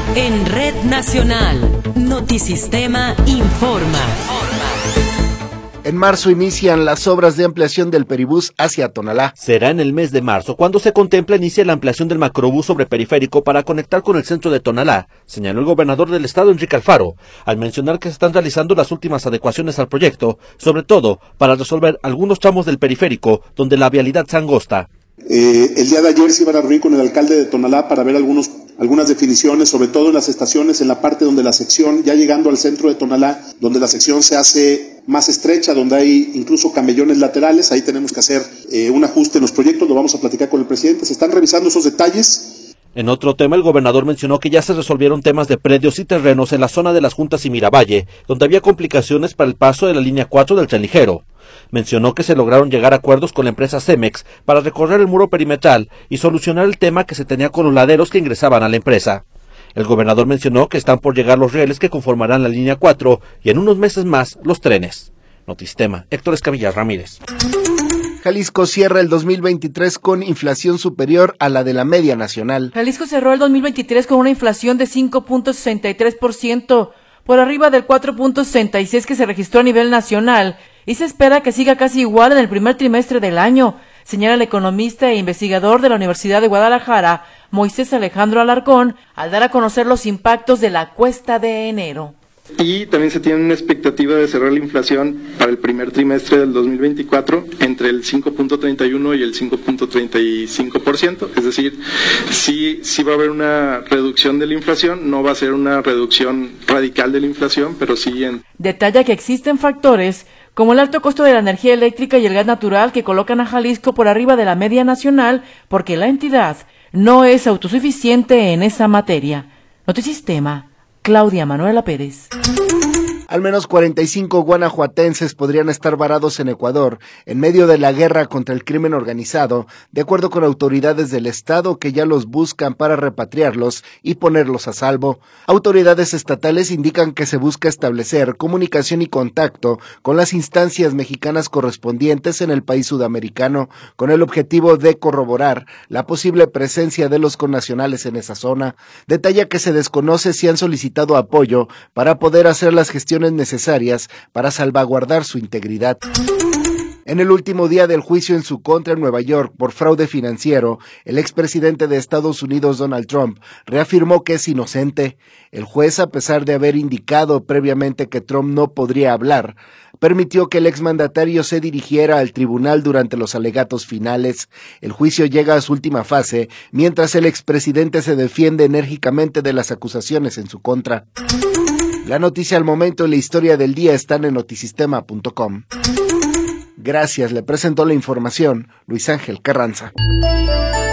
En Red Nacional, Notisistema informa. En marzo inician las obras de ampliación del Peribús hacia Tonalá. Será en el mes de marzo cuando se contempla inicia la ampliación del macrobús sobre periférico para conectar con el centro de Tonalá, señaló el gobernador del estado, Enrique Alfaro, al mencionar que se están realizando las últimas adecuaciones al proyecto, sobre todo para resolver algunos tramos del periférico donde la vialidad se angosta. El día de ayer se iban a reunir con el alcalde de Tonalá para ver algunas definiciones, sobre todo en las estaciones, en la parte donde la sección, ya llegando al centro de Tonalá, donde la sección se hace más estrecha, donde hay incluso camellones laterales, ahí tenemos que hacer un ajuste en los proyectos, lo vamos a platicar con el presidente, se están revisando esos detalles. En otro tema, el gobernador mencionó que ya se resolvieron temas de predios y terrenos en la zona de Las Juntas y Miravalle, donde había complicaciones para el paso de la línea 4 del tren ligero. Mencionó que se lograron llegar a acuerdos con la empresa Cemex para recorrer el muro perimetral y solucionar el tema que se tenía con los laderos que ingresaban a la empresa. El gobernador mencionó que están por llegar los rieles que conformarán la línea 4 y en unos meses más los trenes. Notisistema, Héctor Escamilla Ramírez. Jalisco cierra el 2023 con inflación superior a la de la media nacional. Jalisco cerró el 2023 con una inflación de 5.63%, por arriba del 4.66% que se registró a nivel nacional, y se espera que siga casi igual en el primer trimestre del año, señala el economista e investigador de la Universidad de Guadalajara, Moisés Alejandro Alarcón, al dar a conocer los impactos de la cuesta de enero. Y también se tiene una expectativa de cerrar la inflación para el primer trimestre del 2024 entre el 5.31 y el 5.35%, es decir, sí va a haber una reducción de la inflación, no va a ser una reducción radical de la inflación, pero sí en... Detalla que existen factores como el alto costo de la energía eléctrica y el gas natural que colocan a Jalisco por arriba de la media nacional porque la entidad no es autosuficiente en esa materia. Notisistema, Claudia Manuela Pérez. Al menos 45 guanajuatenses podrían estar varados en Ecuador en medio de la guerra contra el crimen organizado, de acuerdo con autoridades del estado que ya los buscan para repatriarlos y ponerlos a salvo. Autoridades estatales indican que se busca establecer comunicación y contacto con las instancias mexicanas correspondientes en el país sudamericano, con el objetivo de corroborar la posible presencia de los connacionales en esa zona. Detalla que se desconoce si han solicitado apoyo para poder hacer las gestiones necesarias para salvaguardar su integridad. En el último día del juicio en su contra en Nueva York por fraude financiero, el expresidente de Estados Unidos, Donald Trump, reafirmó que es inocente. El juez, a pesar de haber indicado previamente que Trump no podría hablar, permitió que el exmandatario se dirigiera al tribunal durante los alegatos finales. El juicio llega a su última fase, mientras el expresidente se defiende enérgicamente de las acusaciones en su contra. La noticia al momento y la historia del día están en notisistema.com. Gracias, le presentó la información Luis Ángel Carranza.